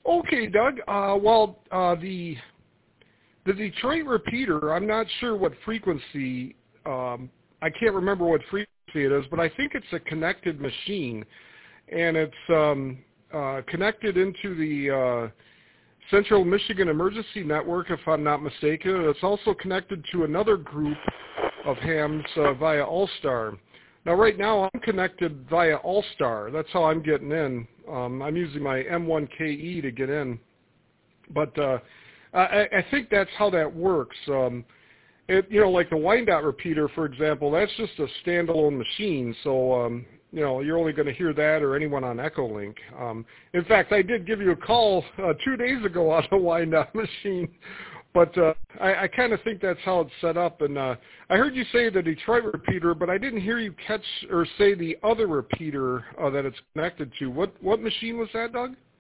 Okay, Doug. The Detroit repeater, I'm not sure what frequency, I can't remember what frequency it is, but I think it's a connected machine, and it's connected into the Central Michigan Emergency Network, if I'm not mistaken. It's also connected to another group of hams via All-Star. Now, right now, I'm connected via All-Star. That's how I'm getting in. I'm using my M1KE to get in. But I think that's how that works. Like the Wyandotte repeater, for example, that's just a standalone machine. So, you're only going to hear that or anyone on Echolink. In fact, I did give you a call 2 days ago on a Wyandotte machine. But I kind of think that's how it's set up. And I heard you say the Detroit repeater, but I didn't hear you catch or say the other repeater that it's connected to. What machine was that, Doug?